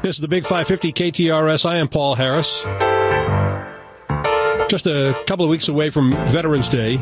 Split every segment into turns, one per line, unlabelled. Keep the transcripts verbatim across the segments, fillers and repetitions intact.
This is the Big five fifty K T R S. I am Paul Harris. Just a couple of weeks away from Veterans Day.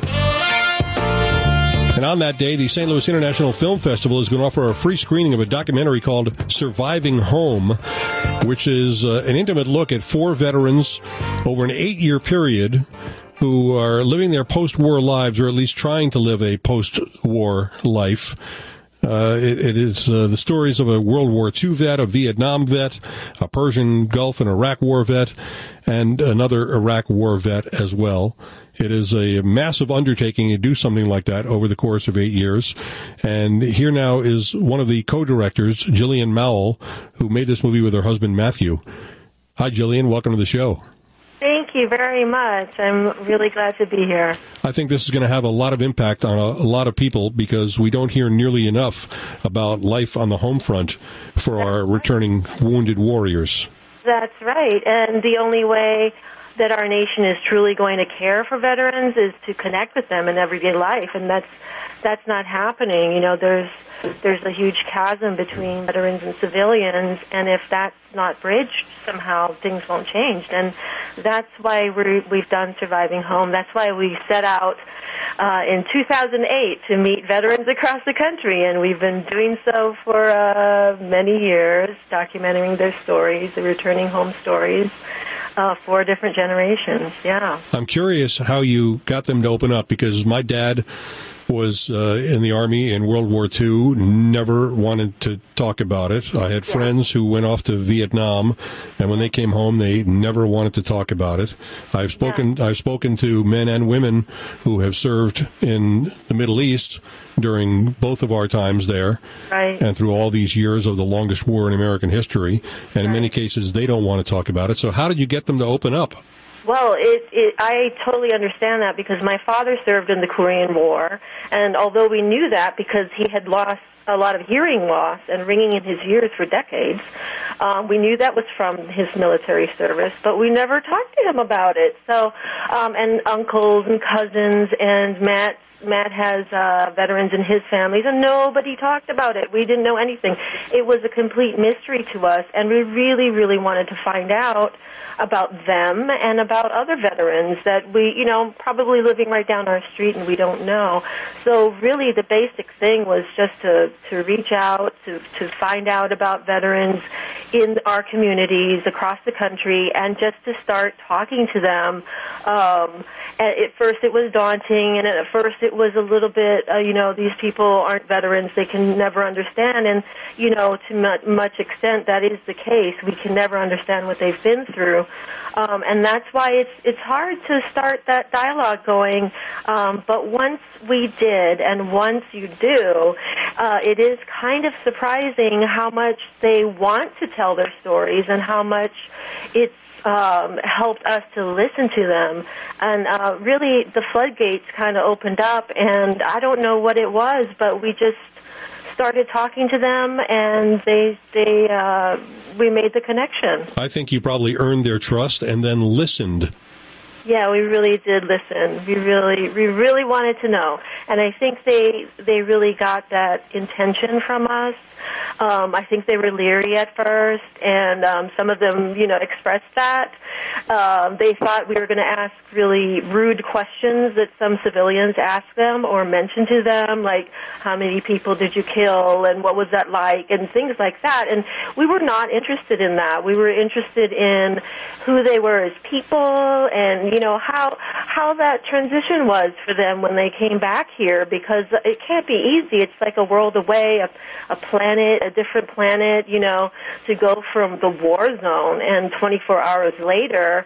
And on that day, the Saint Louis International Film Festival is going to offer a free screening of a documentary called Surviving Home, which is uh, an intimate look at four veterans over an eight-year period who are living their post-war lives, or at least trying to live a post-war life. Uh, it, it is uh, the stories of a World War Two vet, a Vietnam vet, a Persian Gulf and Iraq War vet, and another Iraq War vet as well. It is a massive undertaking to do something like that over the course of eight years. And here now is one of the co-directors, Jillian Mowell, who made this movie with her husband, Matthew. Hi, Jillian. Welcome to the show.
Thank you very much. I'm really glad to be here.
I think this is going to have a lot of impact on a, a lot of people because we don't hear nearly enough about life on the home front for That's our returning wounded warriors.
That's right. And the only way that our nation is truly going to care for veterans is to connect with them in everyday life, and that's that's not happening. You know, there's there's a huge chasm between veterans and civilians, and if that's not bridged, somehow things won't change. And that's why we're, we've done Surviving Home. That's why we set out uh, in two thousand eight to meet veterans across the country, and we've been doing so for uh, many years, documenting their stories, the returning home stories. Uh, four different generations, yeah.
I'm curious how you got them to open up, because my dad was uh, in the Army in World War Two, never wanted to talk about it. I had yeah. friends who went off to Vietnam, and when they came home, they never wanted to talk about it. I've spoken, yeah. I've spoken to men and women who have served in the Middle East during both of our times there,
right.
and through all these years of the longest war in American history, and in
right.
many cases, they don't want to talk about it. So how did you get them to open up?
Well, it, it, I totally understand that, because my father served in the Korean War, and although we knew that because he had lost a lot of hearing loss and ringing in his ears for decades, um, we knew that was from his military service, but we never talked to him about it. So, um, and uncles and cousins, and Matt Matt has uh, veterans in his families, and nobody talked about it. We didn't know anything. It was a complete mystery to us, and we really, really wanted to find out about them and about other veterans that we, you know, probably living right down our street and we don't know. So really the basic thing was just to, to reach out, to, to find out about veterans in our communities across the country, and just to start talking to them. Um, and at first it was daunting, and at first it was a little bit, uh, you know, these people aren't veterans, they can never understand, and, you know, to much, much extent that is the case. We can never understand what they've been through. Um, and that's why it's it's hard to start that dialogue going. Um, but once we did, and once you do, uh, it is kind of surprising how much they want to tell their stories and how much it's um, helped us to listen to them. And uh, really, the floodgates kind of opened up, and I don't know what it was, but we just started talking to them, and they they uh, we made the connection.
I think you probably earned their trust and then listened.
Yeah, we really did listen. We really we really wanted to know, and I think they they really got that intention from us. Um, I think they were leery at first, and um, some of them, you know, expressed that. Um, they thought we were going to ask really rude questions that some civilians asked them or mentioned to them, like, how many people did you kill, and what was that like, and things like that. And we were not interested in that. We were interested in who they were as people, and, you know, how how that transition was for them when they came back here, because it can't be easy. It's like a world away, a, a planet, a different planet, you know, to go from the war zone and twenty-four hours later,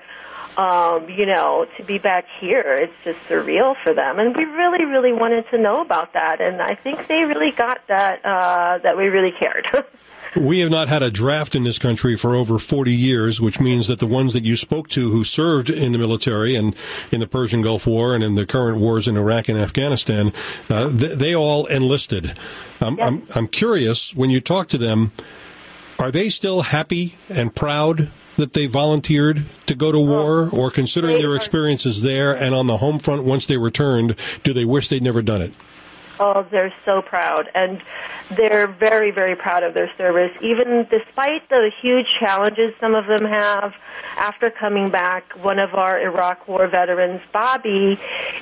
um, you know, to be back here. It's just surreal for them. And we really, really wanted to know about that. And I think they really got that, uh, that we really cared.
We have not had a draft in this country for over forty years, which means that the ones that you spoke to who served in the military and in the Persian Gulf War and in the current wars in Iraq and Afghanistan, uh, they, they all enlisted. Um,
yep.
I'm, I'm curious, when you talk to them, are they still happy and proud that they volunteered to go to war, or considering their experiences there and on the home front once they returned, do they wish they'd never done it?
Oh, they're so proud, and they're very, very proud of their service, even despite the huge challenges some of them have. After coming back, one of our Iraq War veterans, Bobby,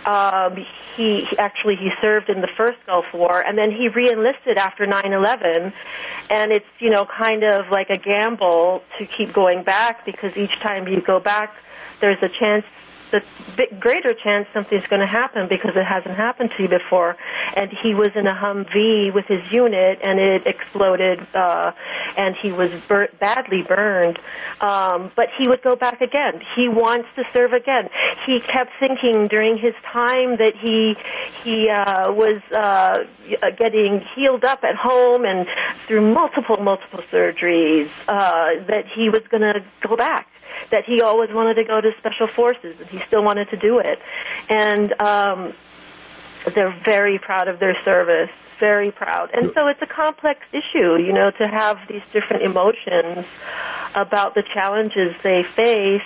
um, he, he actually he served in the first Gulf War, and then he re-enlisted after nine eleven, and it's, you know, kind of like a gamble to keep going back, because each time you go back, there's a chance, the big, greater chance something's going to happen because it hasn't happened to you before. And he was in a Humvee with his unit, and it exploded, uh, and he was bur- badly burned. Um, but he would go back again. He wants to serve again. He kept thinking during his time that he he uh, was uh, getting healed up at home and through multiple, multiple surgeries, uh, that he was going to go back, that he always wanted to go to Special Forces, and he still wanted to do it. And um, they're very proud of their service, very proud. And so it's a complex issue, you know, to have these different emotions about the challenges they face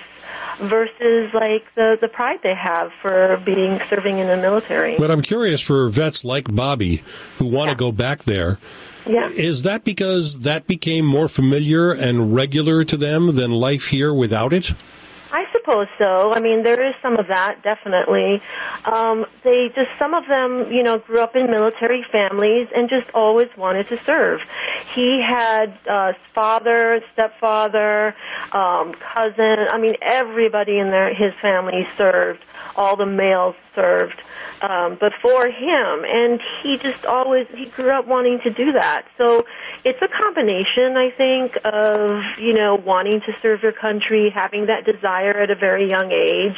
versus, like, the, the pride they have for being serving in the military.
But I'm curious, for vets like Bobby who want to yeah. go back there,
yeah.
is that because that became more familiar and regular to them than life here without it?
I suppose so. I mean, there is some of that, definitely. Um, they just, some of them, you know, grew up in military families and just always wanted to serve. He had uh, father, stepfather, um, cousin. I mean, everybody in their, his family served. All the males served um, before him, and he just always, he grew up wanting to do that. So it's a combination, I think, of, you know, wanting to serve your country, having that desire at a very young age.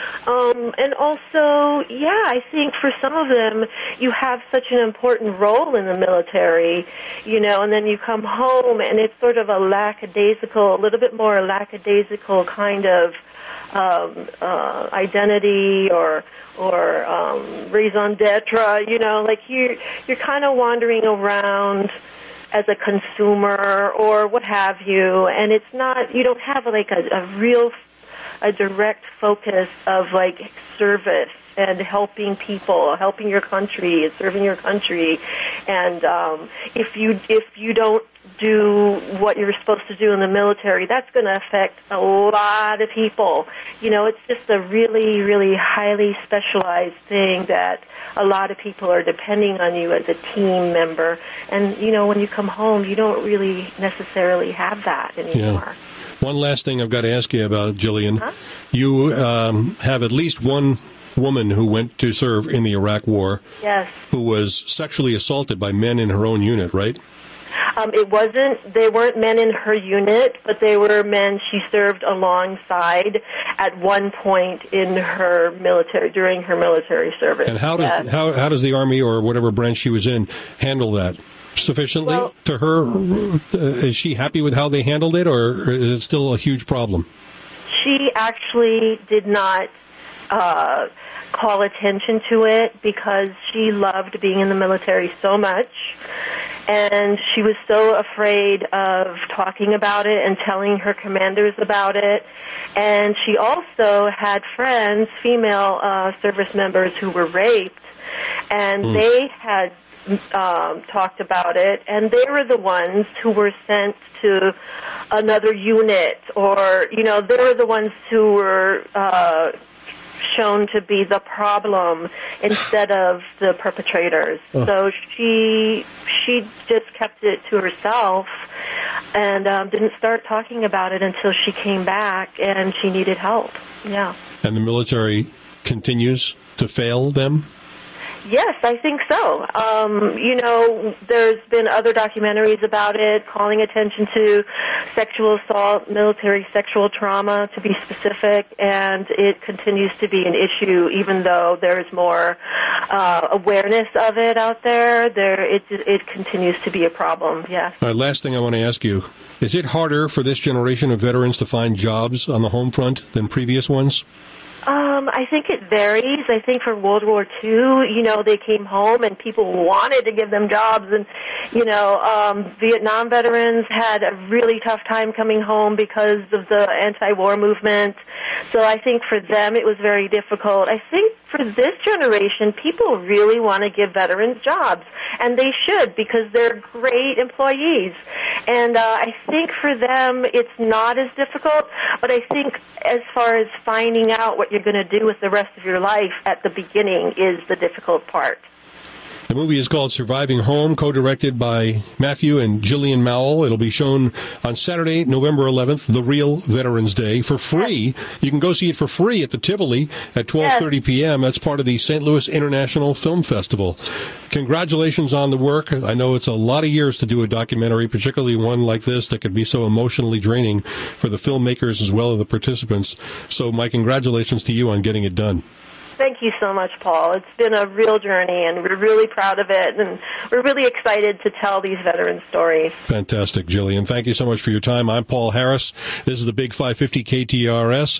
Um, and also, yeah, I think for some of them, you have such an important role in the military, you know, and then you come home and it's sort of a lackadaisical, a little bit more lackadaisical kind of Um, uh, identity or or um, raison d'etre, you know, like you you're kind of wandering around as a consumer or what have you, and it's not, you don't have like a, a real a direct focus of like service and helping people, helping your country, and serving your country. And um, if you if you don't do what you're supposed to do in the military, that's going to affect a lot of people. You know, it's just a really, really highly specialized thing that a lot of people are depending on you as a team member. And, you know, when you come home, you don't really necessarily have that anymore.
Yeah. One last thing I've got to ask you about, Jillian.
Huh?
You um, have at least one woman who went to serve in the Iraq War.
Yes.
Who was sexually assaulted by men in her own unit, right?
Um, it wasn't, they weren't men in her unit, but they were men she served alongside at one point in her military, during her military service.
And how does,
yes.
how, how does the Army or whatever branch she was in handle that? Sufficiently
well,
to her? Uh, is she happy with how they handled it, or is it still a huge problem?
She actually did not uh, call attention to it because she loved being in the military so much. And she was so afraid of talking about it and telling her commanders about it. And she also had friends, female uh, service members, who were raped, and mm. they had um, talked about it, and they were the ones who were sent to another unit, or, you know, they were the ones who were uh, shown to be the problem instead of the perpetrators. Oh. So she she just kept it to herself and um, didn't start talking about it until she came back and she needed help. Yeah.
And the military continues to fail them?
Yes, I think so. Um, you know, there's been other documentaries about it, calling attention to sexual assault, military sexual trauma, to be specific, and it continues to be an issue, even though there's more uh, awareness of it out there. There, it it continues to be a problem. Yes.
All right. Last thing I want to ask you: is it harder for this generation of veterans to find jobs on the home front than previous ones?
Um, I think it varies. I think for World War Two, you know, they came home and people wanted to give them jobs. And, you know, um, Vietnam veterans had a really tough time coming home because of the anti-war movement. So I think for them it was very difficult. I think for this generation, people really want to give veterans jobs. And they should, because they're great employees. And uh, I think for them it's not as difficult. But I think as far as finding out what you're going to do with the rest of your life at the beginning is the difficult part.
The movie is called Surviving Home, co-directed by Matthew and Jillian Mowell. It'll be shown on Saturday, November eleventh, the real Veterans Day, for free. You can go see it for free at the Tivoli at twelve thirty p.m. That's part of the Saint Louis International Film Festival. Congratulations on the work. I know it's a lot of years to do a documentary, particularly one like this that could be so emotionally draining for the filmmakers as well as the participants. So my congratulations to you on getting it done.
Thank you so much, Paul. It's been a real journey, and we're really proud of it, and we're really excited to tell these veteran stories.
Fantastic, Jillian. Thank you so much for your time. I'm Paul Harris. This is the Big five fifty K T R S.